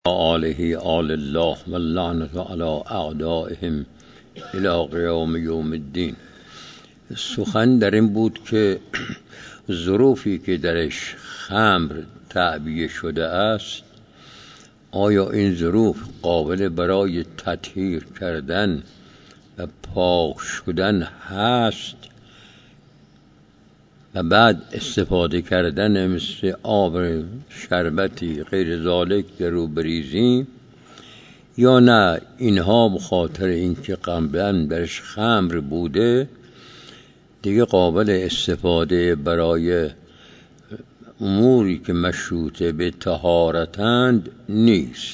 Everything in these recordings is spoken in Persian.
آله آل الله و اللعنة علی اعدائهم الی قیام یوم الدین. سخن در این بود که ظروفی که درش خمر تعبیه شده است، آیا این ظروف قابل برای تطهیر کردن و پاک شدن هست و بعد استفاده کردن مثل آب شربتی غیر ذالک در رو بریزیم، یا نه اینها بخاطر اینکه قبلا درش خمر بوده دیگه قابل استفاده برای اموری که مشروطه به طهارتند نیست.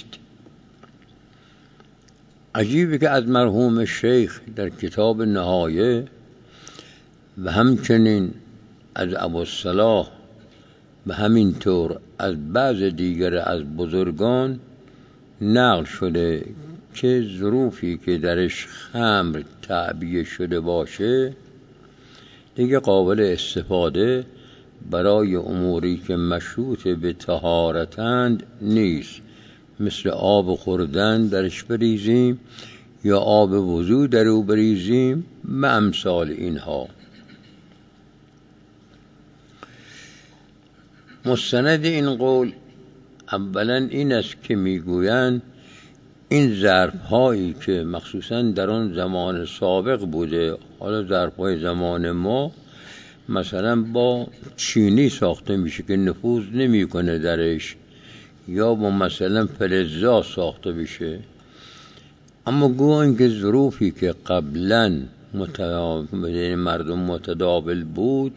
عجیبه که از مرحوم شیخ در کتاب نهایه و همچنین از ابوالصلاح و همینطور از بعض دیگر از بزرگان نقل شده که ظروفی که درش خمر تعبیه شده باشه دیگه قابل استفاده برای اموری که مشروط به طهارتند نیست، مثل آب خوردن درش بریزیم یا آب وضو در او بریزیم و امثال اینها. مستند این قول اولا این است که میگویند این ظرف‌هایی که مخصوصا در آن زمان سابق بوده، حالا ظرف‌های زمان ما مثلا با چینی ساخته میشه که نفوذ نمیکنه درش، یا با مثلا فلزا ساخته بشه، اما گویند که ظروفی که قبلا مردم متداول بود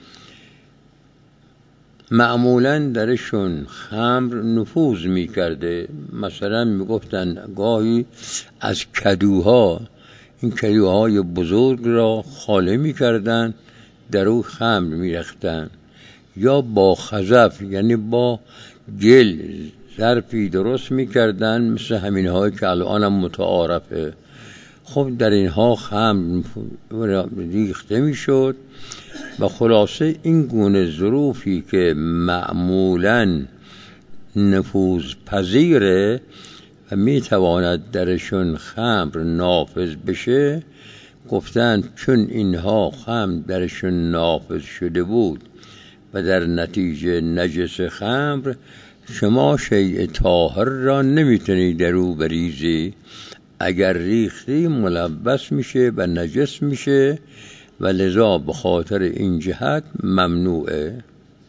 معمولا درشون خمر نفوذ میکرده. مثلا میگفتن گاهی از کدوها، این کدوهای بزرگ را خالی میکردن در او خمر میرختن، یا با خزف یعنی با گل ظرفی درست میکردن مثل همین هایی که الان هم متعارفه. خب در اینها خمر ریخته میشد و خلاصه این گونه ظروفی که معمولاً نفوذ پذیره و میتواند درشون خمر نافذ بشه، گفتند چون اینها خمر درشون نافذ شده بود و در نتیجه نجس خمر، شما شیء طاهر را نمیتونی در او بریزی، اگر ریختی ملبس میشه و نجس میشه و لذا به خاطر این جهت ممنوعه.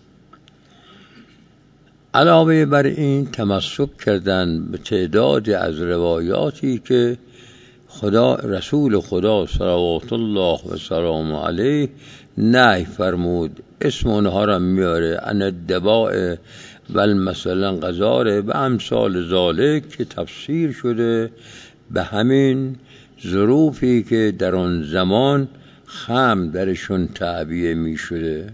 علاوه بر این تمسک کردن به تعداد از روایاتی که رسول خدا صلوات الله و سلام علیه نهی فرمود، اسم اونها را میاره، ان الدواء و مثلا غزاره و امثال ذالک، که تفسیر شده به همین ظروفی که در آن زمان خمر درشون تعبیه می شده.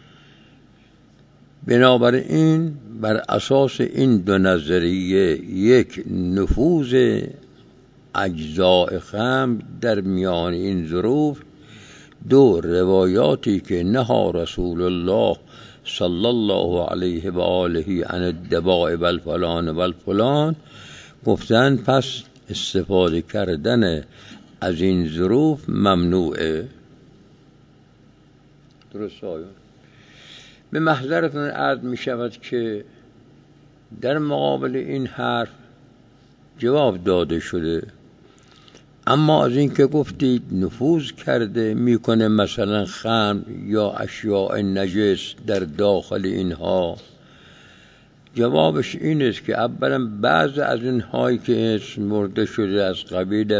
بنابراین بر اساس این دو نظریه، یک نفوذ اجزاء خمر در میان این ظروف، دو روایاتی که نهی رسول الله صلی الله علیه و آله عن الدواء و الفلان و الفلان، گفتن پس استفاده کردن از این ظروف ممنوعه. درست آیون. به محضرتون عرض می شود که در مقابل این حرف جواب داده شده، اما از این که گفتید نفوذ کرده میکنه مثلا خمر یا اشیاء نجس در داخل اینها، جوابش این است که اولا بعض از اینهایی که اسم مرده شده از قبیل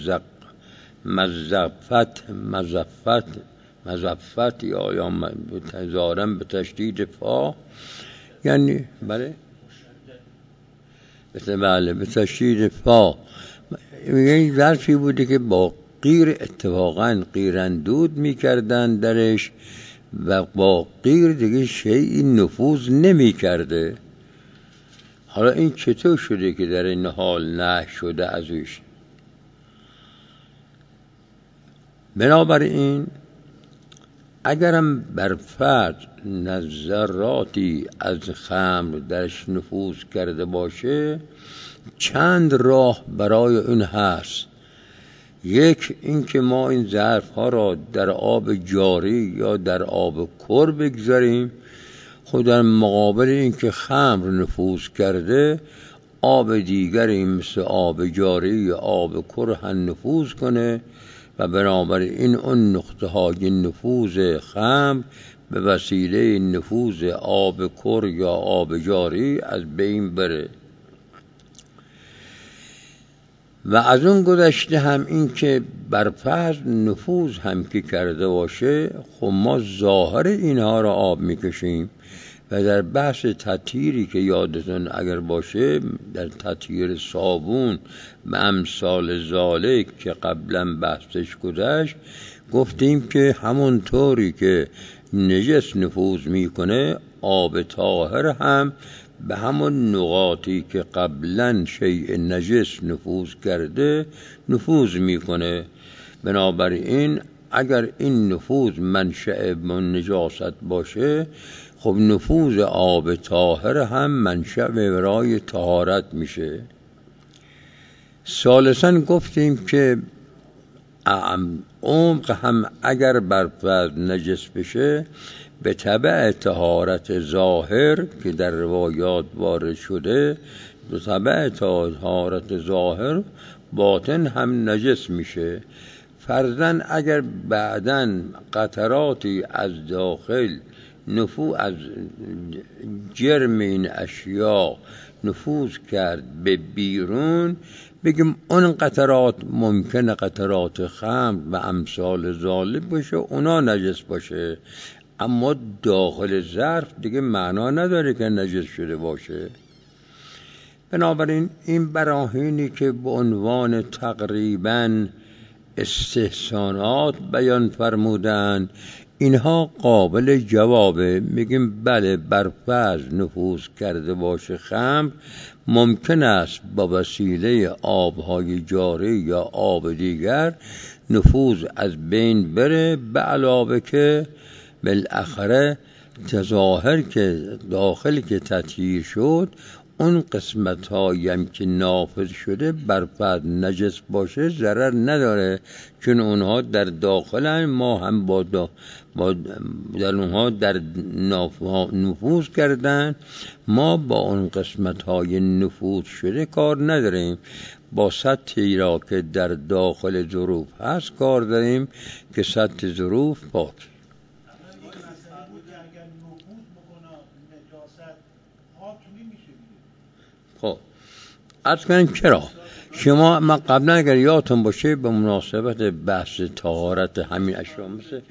مزفت یا تزارم به تشدید فا، یعنی بله به تشدید فا، این ظرفی بوده که با قیر اتفاقا قیراندود میکردن درش و با قیر دیگه شیئی نفوذ نمیکرده. حالا این چطور شده که در این حال نه شده ازش؟ بنابراین اگرم بر فرد ذراتی از خمر درش نفوذ کرده باشه، چند راه برای این هست. یک، اینکه ما این ظرف ها را در آب جاری یا در آب کر بگذاریم. خود در مقابل اینکه خمر نفوذ کرده، آب دیگری مثل آب جاری یا آب کر هم نفوذ کنه و بنابراین اون نقطه های نفوذ خمر به وسیله نفوذ آب کر یا آب جاری از بین بره. و از اون گذشته هم این که بر فرض نفوذ هم که کرده باشه، خب ما ظاهر اینها را آب میکشیم و در بحث تطهیری که یادتون اگر باشه، در تطهیر صابون و امثال ذالک که قبلا بحثش گذشت، گفتیم که همون طوری که نجس نفوذ میکنه، آب طاهر هم به همون نقاطی که قبلا شیء نجس نفوذ کرده نفوذ میکنه. بنابراین اگر این نفوذ منشأ نجاست باشه، خب نفوذ آب طاهر هم منشأ برای طهارت میشه. ثالثاً گفتیم که عمق هم اگر بر فرض نجس بشه، به تبع طهارت ظاهر که در روایات وارد شده، به تبع طهارت ظاهر باطن هم نجس میشه. فرضاً اگر بعداً قطراتی از داخل از جرم این اشیاء نفوذ کرد به بیرون، بگیم اون قطرات ممکنه قطرات خمر و امثال ذالک باشه، اونا نجس باشه، اما داخل ظرف دیگه معنا نداره که نجس شده باشه. بنابراین این براهینی که به عنوان تقریباً استحسانات بیان فرمودن، اینها قابل جوابه. میگیم بله، بر فرض نفوذ کرده باشه خمر، ممکن است با وسیله آبهای جاری یا آب دیگر نفوذ از بین بره، به علاوه که بالاخره تظاهر که داخل که تطهیر شد، اون قسمت هایم که نافذ شده بر فرض نجس باشه ضرر نداره، چون اونها در داخل ما هم با در اونها در نفوذ کردن، ما با اون قسمت های نفوذ شده کار نداریم، با سطحی را که در داخل ظروف هست کار داریم که سطح ظروف پاک. خب عرض کنیم چرا شما ما قبلا اگر یادتون باشه به مناسبت بحث طهارت همین اشیاء مثل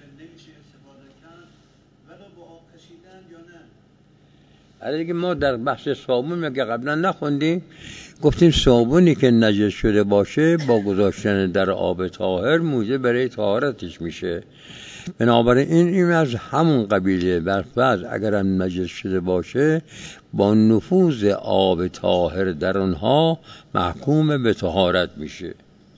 دیگه ما در بحث صابون مگه قبلا نخوندیم؟ گفتیم صابونی که نجس شده باشه با گذاشتن در آب طاهر موجب برای طهارتش میشه. بنابراین این از همون قبیله. برفرض اگر هم نجس شده باشه، با نفوذ آب طاهر در اونها محکوم به طهارت میشه.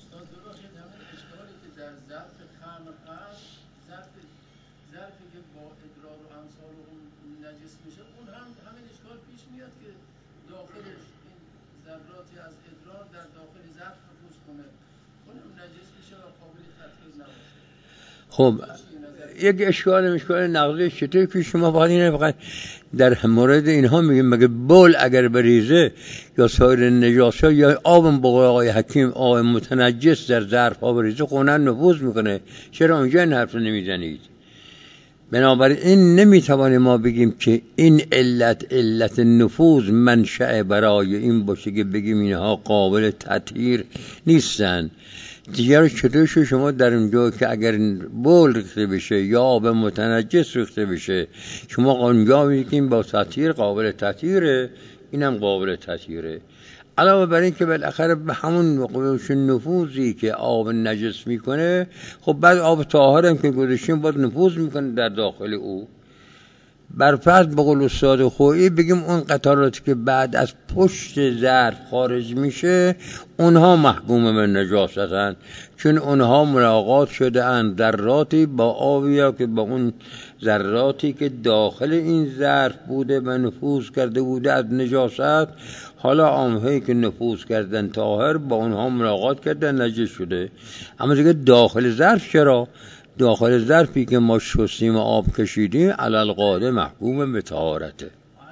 خب یک اشکال نقضی چطور که شما باید اینه فقط در مورد اینها میگیم مگه بول اگر بریزه یا سایر نجاسا یا آب بقول آقای حکیم آب متنجس در ظرف ها بریزه خونه نفوذ میکنه، چرا اونجا این حرف نمیزنید؟ بنابراین نمیتوانیم ما بگیم که این علت نفوذ منشأ برای این باشه که بگیم اینها قابل تطهیر نیستن. دیگر چطور شما در اونجا که اگر بول ریخته بشه یا آب متنجس ریخته بشه، شما اونجا میگیم با تطهیر قابل تطهیره، اینم قابل تطهیره. علاوه بر این که بالاخره به همون نفوذی که آب نجس میکنه، خب بعد آب طاهر هم که گذاشتیم باید نفوذ میکنه در داخل او. برفرض به قول استاد خویی بگیم اون قطراتی که بعد از پشت ظرف خارج میشه اونها محکوم به نجاستن، چون اونها ملاقات شده اند ذراتی با آبی یا که با اون ذراتی که داخل این ظرف بوده و نفوذ کرده بوده از نجاست. حالا آنهایی که نفوذ کردن طاهر با اونها ملاقات کردن نجس شده. اما دیگه داخل ظرف چرا؟ داخل ظرفی که ما شستیم و آب کشیدیم علی القاعده محکوم به طهارته.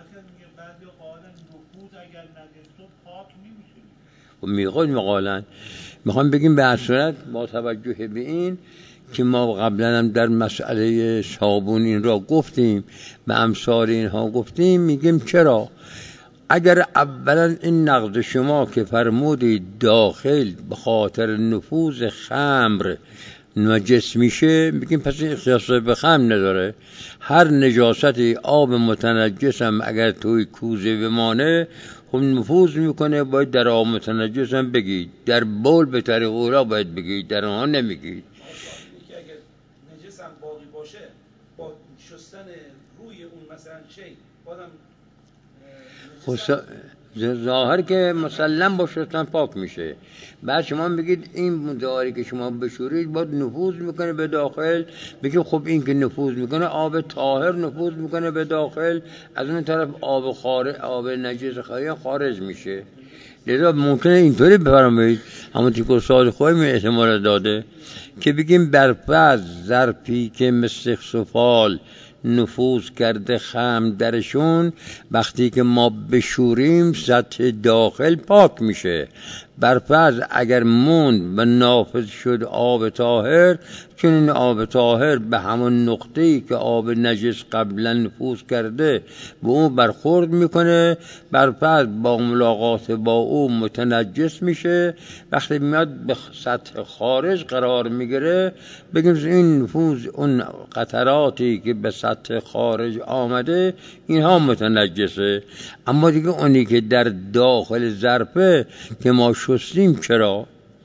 میخوام بگیم به هر صورت با توجه به این که ما قبلا هم در مسئله صابون این را گفتیم به امثال اینها گفتیم، میگیم چرا اگر اولا این نقض شما که فرمودید داخل به خاطر نفوذ خمر نجس میشه، میگیم پس این اختصاص به خمر نداره. هر نجاستی آب متنجس هم اگر توی کوزه بمانه خب نفوذ میکنه، باید در آب متنجس هم بگید، در بول به طریق اولا باید بگید، در آنها نمیگید. که اگر نجس هم باقی باشه با شستن روی اون مثلا شی بادم ظاهر که مسلم با شستن پاک میشه. بعد شما بگید این داری که شما بشورید باید نفوذ میکنه به داخل، بگید خب این که نفوذ میکنه آب طاهر نفوذ میکنه به داخل، از اون طرف آب نجس خارج میشه. لذا ممکنه اینطوری بفرمایید، اما که استاد خود می احتمال داده که بگیم برفض ظرفی که مثل سفال نفوذ کرده خمر درشون، وقتی که ما بشوریم سطح داخل پاک میشه. برفض اگر موند و نافذ شد آب طاهر، چون این آب طاهر به همون نقطه‌ای که آب نجس قبلا نفوذ کرده به اون برخورد میکنه، برفض با ملاقات با او متنجس میشه. وقتی میاد به سطح خارج قرار میگیره، بگیم این نفوذ اون قطراتی که به سطح خارج آمده اینها متنجسه. اما دیگه اونی که در داخل ظرفه که ما شستیم چرا؟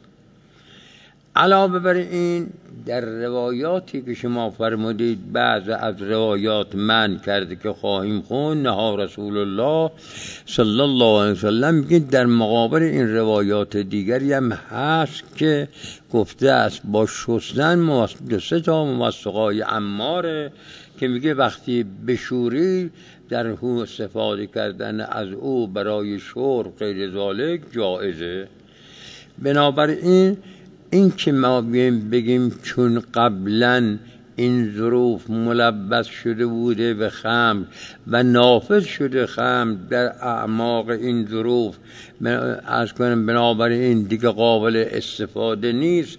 علاوه بر این در روایاتی که شما فرمودید بعض از روایات من کرده که خواهیم خوند، نها رسول الله صلی الله علیه وسلم، میگه در مقابل این روایات دیگری هم هست که گفته است با شستن 3 تا ممسقای عماره که میگه وقتی بشوری در هو استفاده کردن از او برای شرب غیر ذالک جایزه. بنابراین این که ما بگیم چون قبلا این ظروف ملبس شده بوده به خمر و نافذ شده خمر در اعماق این ظروف، از کنم بنابراین دیگه قابل استفاده نیست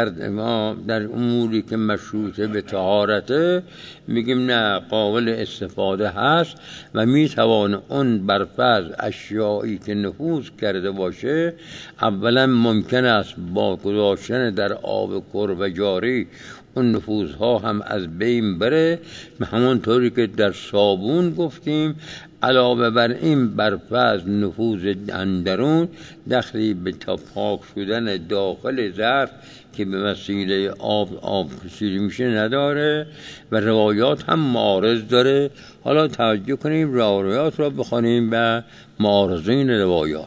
در اموری که مشروطه به طهارته، میگیم نه، قابل استفاده هست و میتوان اون برفض اشیایی که نفوذ کرده باشه اولا ممکن است با گذاشتن در آب کرب جاری اون نفوذها هم از بین بره، همونطوری که در صابون گفتیم. علاوه بر این برفض نفوذ اندرون دخلی به تا پاک شدن داخل ظرف که به وسیله آب کشیده میشه نداره و روایات هم معارض داره. حالا توجه کنیم روایات را بخونیم و معارضین روایات.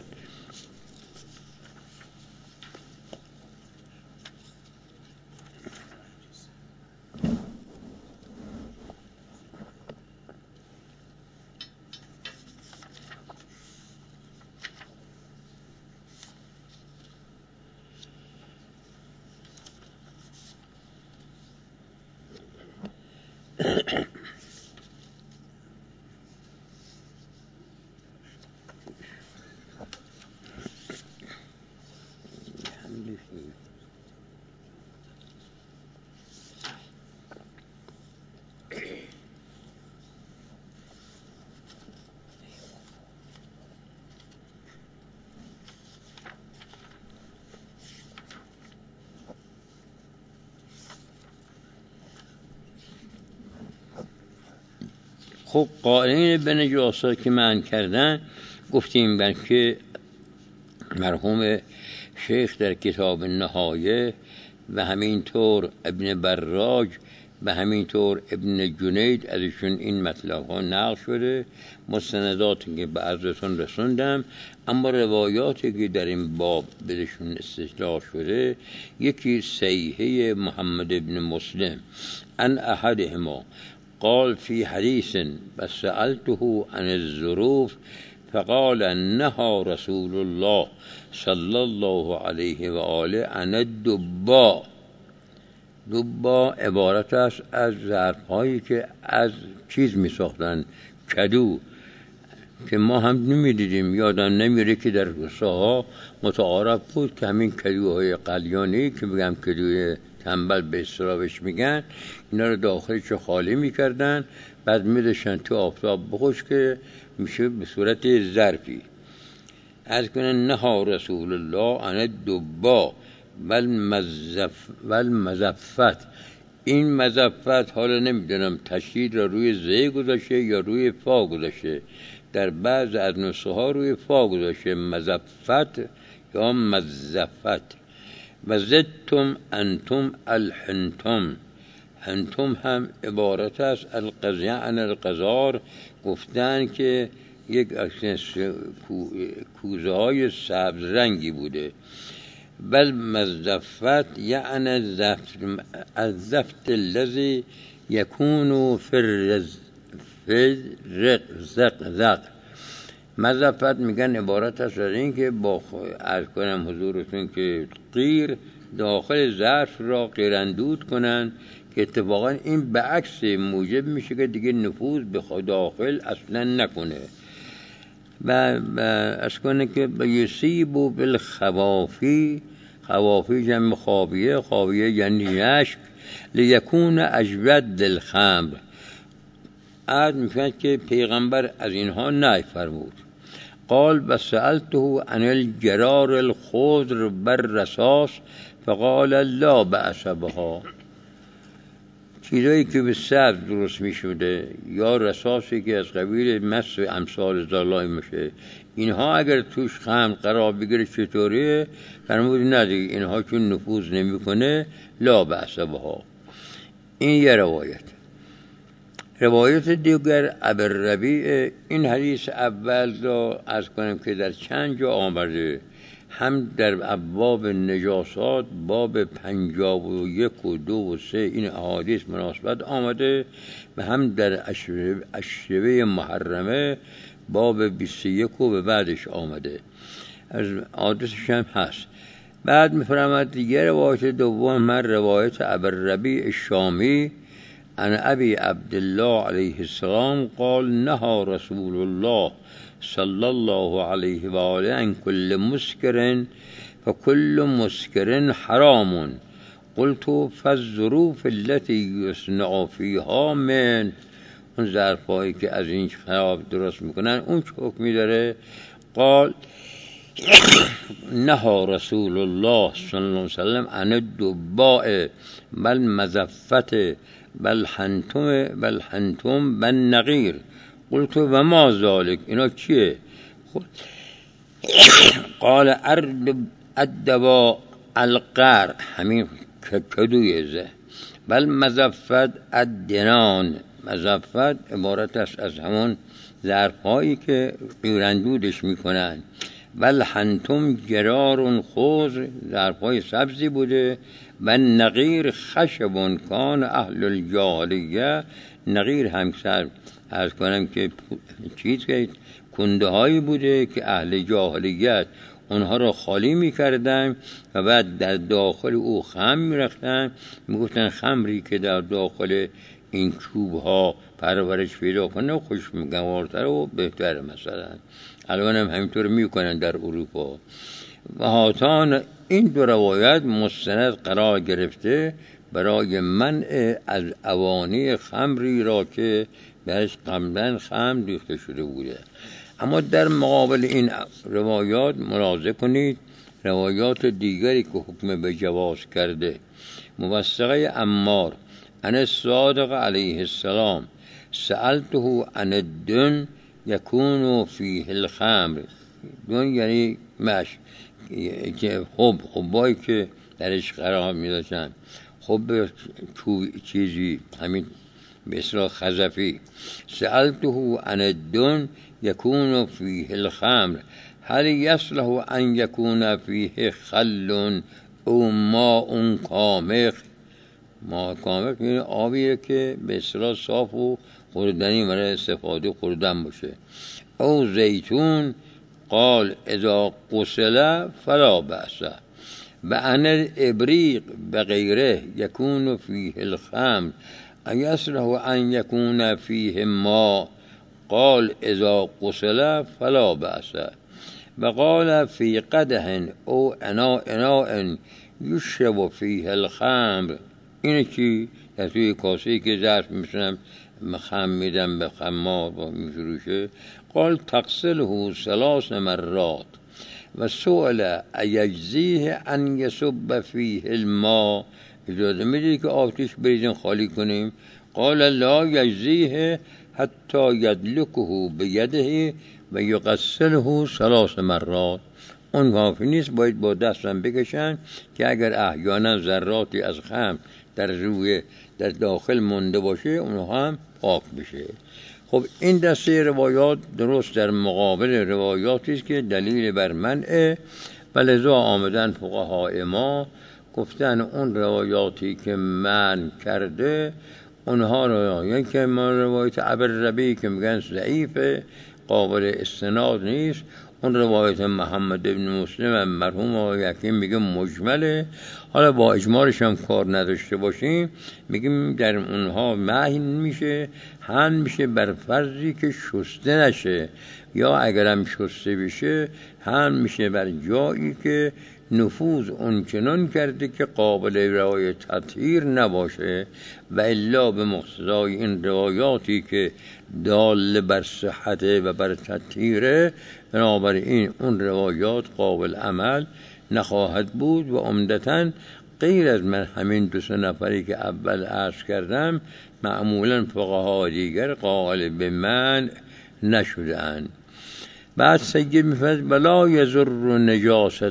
خب قائلین به نجاست که من کردن گفتیم بلکه مرحوم شیخ در کتاب نهایه و همینطور ابن براج به همین طور ابن جنید ازشون این مطلب ها نقل شده، مستنداتی که به عرضتون رسوندم. اما روایاتی که در این باب بهشون استدلال شده، یکی صحیحه محمد ابن مسلم عن احدهما قال في حديث فسألته عن الظروف فقال نهى رسول الله صلی الله علیه و آله عن الدباء. دبا عبارت است از ظرف‌هایی که از چیز می ساختن، کدو، که ما هم نمیدیدیم، یادم نمیره که در روستاها متعارف بود که همین کدوهای قلیانی که بگم کدوی تنبل به اصطلاحش میگن، اینا رو داخلش خالی میکردن، بعد میداشتن تو آفتاب بخوش که میشه به صورت ظرفی. از کنن نهى رسول الله عن الدباء والمزفت. این مزفت حالا نمیدونم تشدید را روی زی گذاشته یا روی فا گذاشته، در بعض از نسخه ها روی فا گذاشته، مزفت یا مزفت. و زدتم انتم الحنتم. حنتم هم عبارت است القضیه عن القذار، گفتن که یک کوزه های سبز رنگی بوده. بل مزفت یعنی الزفت الذي يكون في الرزق. مزفت میگن عبارت است از این که با عرض کنم حضورتون که قیر داخل ظرف را قیراندود کنن، که اتفاقا این به عکس موجب میشه که دیگه نفوذ به داخل اصلا نکنه. و از کنه که یصیبو بالخوافی، خوافی جمع خاویه، خاویه یعنی یشک، لیکون اجود الخمر. عاد میفهمد که پیغمبر از اینها نهی فرمود. قال بسألته عن الجرار الخضر بالرصاص فقال لا بأس بها. چیزایی که به سبز درست می شده یا رصاصی که از قبیل مس امثال زالای میشه، اینها اگر توش خمر قرار بگیره چطوریه؟ فرمود نه دیگه، اینها چون نفوذ نمی کنه لا بأس بها. این یه روایت. روایت دیگر ابوالربیع، این حدیث اول را از کنم که در چند جا آمده، هم در ابواب نجاسات باب 51 و 2 و 3 این احادیث مناسبت آمده، و هم در اشربه محرمه باب 21 و به بعدش آمده، از حادثش هم هست. بعد میفرماد دیگر روایت دوم، من روایت ابوالربیع الشامی عن ابي عبد الله عليه السلام قال نهى رسول الله صلى الله عليه وآله عن كل مسكر فكل مسكر حرام. قلت فالظروف التي يصنع فيها من، اون ظرفایی که از این خراب درست میکنن اون چه حکمی داره؟ قال نهى رسول الله صلی الله علیه وسلم عن الدباء بل مزفت بل حنتم بل نغیر. قلت و ما ذالک، اینا چیه؟ قال الدباء القر، همین کدویزه. بل مزفت الدنان، مزفت عبارت است از همون ظرفهایی که قیراندودش میکنن. بل حنتم جرار خضر، ظرفهای سبزی بوده. و نغیر خشب کان اهل الجاهلیه، نغیر همسر از کنم که چیز که کنده هایی بوده که اهل جاهلیت اونها را خالی میکردن و بعد در داخل او خمر میرختن، میگفتن خمری که در داخل این چوب ها پرورش پیدا کنه خوشگوارتر و بهتر. مثلا الان هم همینطور میکنن در اروپا. و هاتان این دو روایت مستند قرار گرفته برای منع از اوانی خمری را که برش قبلا خمر ریخته شده بوده. اما در مقابل این روایات ملاحظه کنید روایات دیگری که حکم به جواز کرده. موثقه عمار عن الصادق علیه السلام سألته عن الدن یکون فیه الخمر. دن یعنی مشک، که حبایی که درش قرار می داشتن. خب چیزی همین به اصطلاح خزفی سألته عن الدن يكون فيه الخمر هل يصلح أن يكون فيه خل او ماء کامق. ماء کامق یعنی آبیه که به اصطلاح صاف و خوردنی برای استفاده خوردن باشه. او زیتون قال اذا غسل فلا بأس وعن الابریق بغیره یکون فیه الخمر یصلح ان یکون فیه ماء قال اذا غسل فلا بأس وقال فی قدح او اناء یشرب فیه الخمر. اینه چی؟ در توی کاسه‌ای که ظرف میشنم خمر میدم به خمار و میفروشه. قال تغسله 3 مرات و سئل ایجزیه ان یصب فیه الماء. اجازه میدید که آتش بریزیم خالی کنیم؟ قال لا یجزیه حتی یدلکه بیده و یغسله 3 مرات. اون کافی نیست، باید با دستم بکشن که اگر احیانا ذراتی از خمر در داخل مونده باشه اونها هم پاک بشه. خب این دسته روایات درست در مقابل روایاتی است که دلیل بر منعه و لذا آمدن فقهای ما گفتن اون روایاتی که منع کرده اونها رو، یعنی که ما روایت ابوالربیع که میگن ضعیفه قابل استناد نیست، اون روایت محمد بن مسلم مرحوم آقای حکیم میگه مجمله. حالا با اجمالش هم کار نداشته باشیم، میگیم در اونها معنی میشه هم میشه بر فرضی که شسته نشه، یا اگرم شسته بشه هم میشه بر جایی که نفوذ اون چنان کرده که قابل رعایت تطهیر نباشه. و الا به مقتضای این روایاتی که دال بر صحت و بر تطهیره، بنابراین اون روایات قابل عمل نخواهد بود و عمدتاً غیر از من همین 2-3 نفری که اول عرض کردم معمولاً فقها دیگر قائل به منع نشده‌اند. بعد سید میفرد ولا یضر نجاست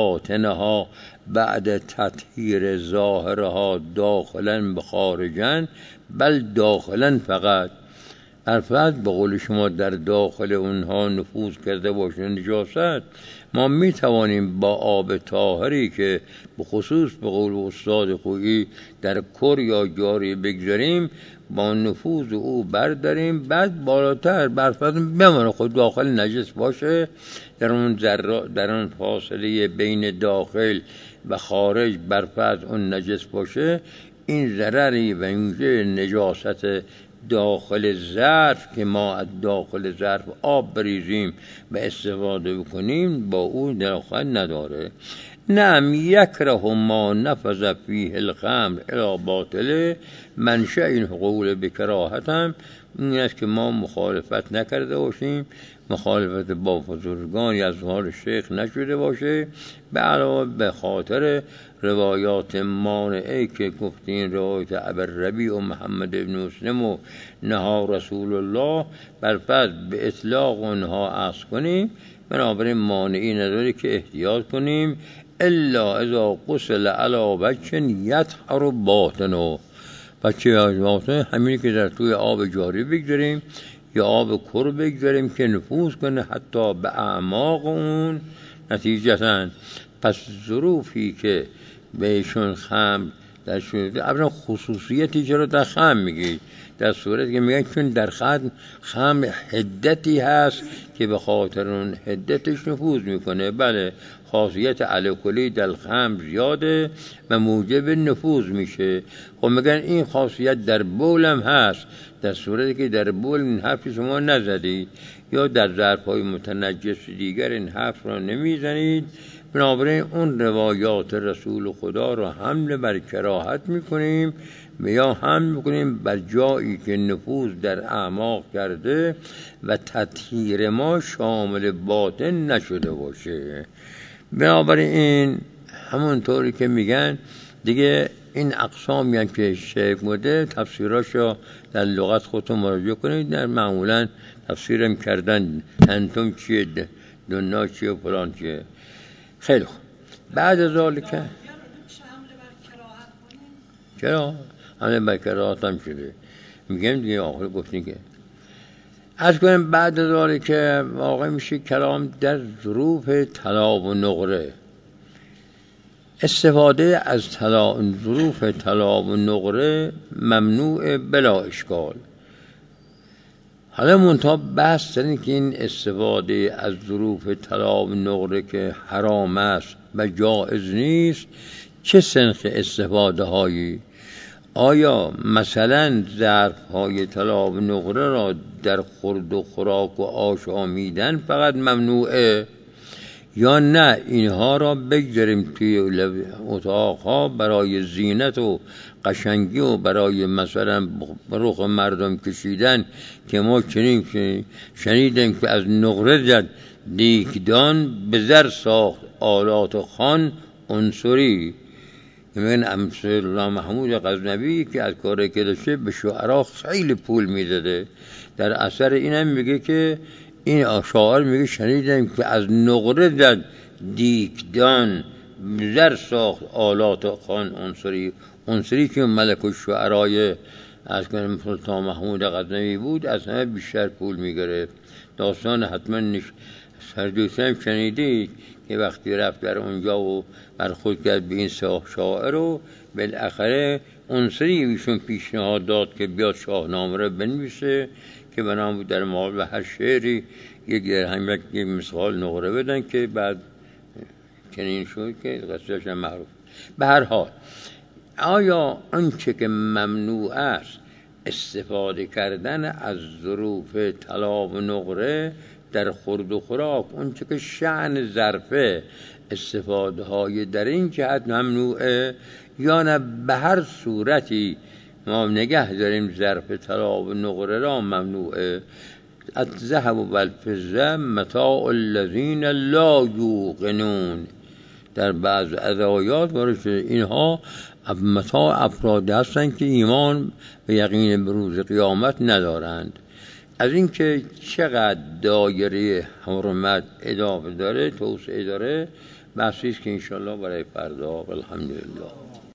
باطنها بعد تطهیر ظاهرها داخلا به خارجا بل داخلا فقط. البته به قول شما در داخل اونها نفوذ کرده باشه نجاست، ما می توانیم با آب طاهری که به خصوص به قول استاد خویی در کر یا جاری بگذاریم با نفوذ او برداریم، بعد بالاتر برفرض بمانه خود داخل نجس باشه، در اون فاصله بین داخل و خارج برفرض اون نجس باشه، این ضرری و اینجا نجاست داخل ظرف که ما از داخل ظرف آب بریزیم و استفاده بکنیم با او داخل نداره. نعم یکره ما نفذ فیه الخمر الی باطله منشأ این قول بکراهت هم این است که ما مخالفت نکرده باشیم، مخالفت با بزرگانی از حال شیخ نشده باشه، به علاوه به خاطر روایات مانعه که گفتین روایت ابوالربیع و محمد بن مسلم و نهى رسول الله برفض به اطلاق اونها عرض کنیم، بنابراین مانعی نداره که احتیاط کنیم الا اذا غسل علی وجه یطهر باطنه. بچه باطن همینی که در توی آب جاری بگذاریم یا آب کر بگذاریم که نفوذ کنه حتی به اعماق اون. نتیجتاً پس ظروفی که بهشون خمر در صورت اولا خصوصیتی چرا در خمر میگی؟ در صورتی که میگن چون در خمر حدتی هست که به خاطر اون حدتش نفوذ میکنه. بله خاصیت الکلی در خمر زیاده و موجب نفوذ میشه. خب میگن این خاصیت در بول هم هست، در صورتی که در بول این حرف شما نزدید یا در ظرف‌های متنجس دیگر این حرف را نمیزنید، بنابراین اون روایات رسول خدا را حمل بر کراهت میکنیم و یا حمل میکنیم بر جایی که نفوذ در اعماق کرده و تطهیر ما شامل باطن نشده باشه. بنابراین همونطوری که میگن دیگه این اقسامی هم که شیخ بوده تفسیراش را در لغت خودتون مراجعه کنید، در معمولا تفسیرم کردن انتم چیه دنیا چیه و فلان چیه. خیلی خوب. بعد از ذالک چرا؟ همه بکرات هم شده. میگم دیگه آخر گفتین که از کنم بعد داره که واقع میشه کلام در ظروف طلا و نقره. استفاده از ظروف طلا و نقره ممنوع بلا اشکال. حالا منتها بحث داریم که این استفاده از ظروف طلا و نقره که حرام است و جائز نیست، چه سنخ استفاده هایی؟ آیا مثلا ظرف های طلا و نقره را در خورد و خوراک و آشامیدن فقط ممنوعه، یا نه اینها را بگذاریم توی اتاقها برای زینت و قشنگی و برای مثلا رخ مردم کشیدن که ما شنیدیم که از نقره زد دیگدان به زر ساخت آلات خان عنصری. من امثال الله محمود غزنوی که از کاری که داشته به شعرا خیلی پول میداده. در اثر اینم میگه که این شاعر میگه شنیدم که از نقره زد دیگدان زر ساخت آلات خان عنصری که ملک الشعرای از کنم سلطان محمود غزنوی بود از همه بیشتر پول میگرفت. داستان حتما سردوسی هم شنیدید که وقتی رفت در اونجا و برخورد کرد به این شاعر و بالاخره عنصری ایشون پیشنهاد داد که بیاد شاهنامه رو بنویسه که بنا بود در مقابل هر شعری یک مثال نقره بدن که بعد چنین شد که قصهش معروف. به هر حال آیا آنچه که ممنوع است استفاده کردن از ظروف طلا و نقره در خورد و خوراک، اونچه که شأن ظرفه استفاده های در این جهت ممنوعه، یا نه به هر صورتی ما نگه داریم ظرف طلا و نقره را ممنوعه؟ الذهب و الفضه متاع الذین لا یوقنون. در بعض آیات وارد شده اینها متاع افراد هستند که ایمان و یقین به روز قیامت ندارند. از اینکه چقدر دایره حرمت اضافه داره توسعه داره بحثی است که انشاءالله برای فردا. الحمدلله.